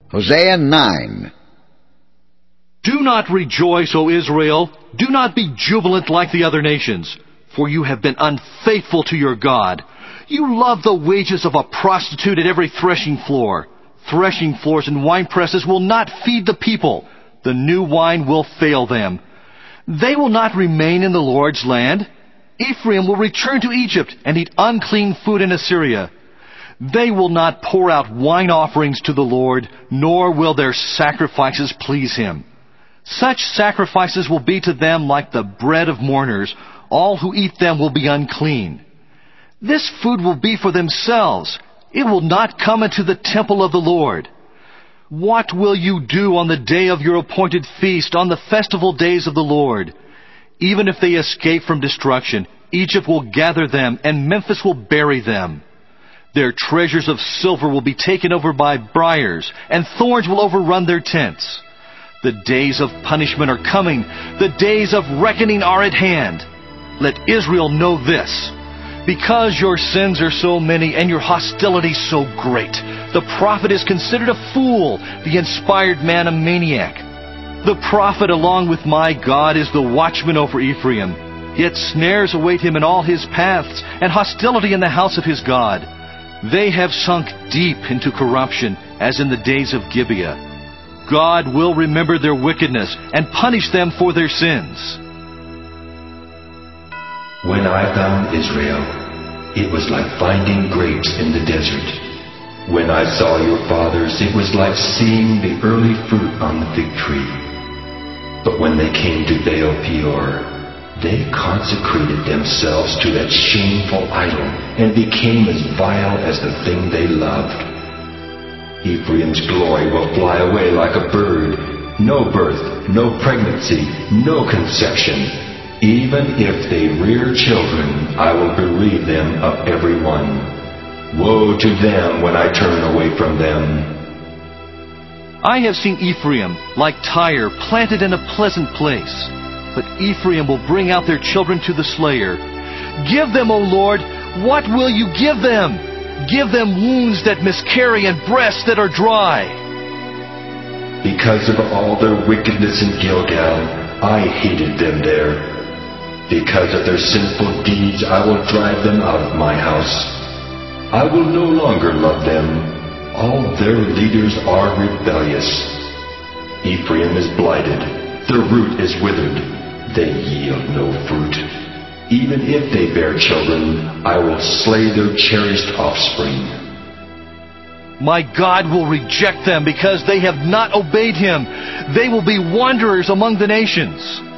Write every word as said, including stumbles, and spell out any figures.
Hosea nine. Do not rejoice, O Israel. Do not be jubilant like the other nations, for you have been unfaithful to your God. You love the wages of a prostitute at every threshing floor. Threshing floors and wine presses will not feed the people. The new wine will fail them. They will not remain in the Lord's land. Ephraim will return to Egypt and eat unclean food in Assyria. They will not pour out wine offerings to the Lord, nor will their sacrifices please him. Such sacrifices will be to them like the bread of mourners. All who eat them will be unclean. This food will be for themselves. It will not come into the temple of the Lord. What will you do on the day of your appointed feast, on the festival days of the Lord? Even if they escape from destruction, Egypt will gather them, and Memphis will bury them. Their treasures of silver will be taken over by briars, and thorns will overrun their tents. The days of punishment are coming. The days of reckoning are at hand. Let Israel know this. Because your sins are so many and your hostility so great, the prophet is considered a fool, the inspired man a maniac. The prophet, along with my God, is the watchman over Ephraim. Yet snares await him in all his paths, and hostility in the house of his God. They have sunk deep into corruption, as in the days of Gibeah. God will remember their wickedness and punish them for their sins. When I found Israel, it was like finding grapes in the desert. When I saw your fathers, it was like seeing the early fruit on the fig tree. But when they came to Baal Peor, they consecrated themselves to that shameful idol and became as vile as the thing they loved. Ephraim's glory will fly away like a bird. No birth, no pregnancy, no conception. Even if they rear children, I will bereave them of every one. Woe to them when I turn away from them. I have seen Ephraim, like Tyre, planted in a pleasant place. But Ephraim will bring out their children to the slayer. Give them, O Lord, what will you give them? Give them wounds that miscarry and breasts that are dry. Because of all their wickedness in Gilgal, I hated them there. Because of their sinful deeds, I will drive them out of my house. I will no longer love them. All their leaders are rebellious. Ephraim is blighted. Their root is withered. They yield no fruit. Even if they bear children, I will slay their cherished offspring. My God will reject them because they have not obeyed him. They will be wanderers among the nations.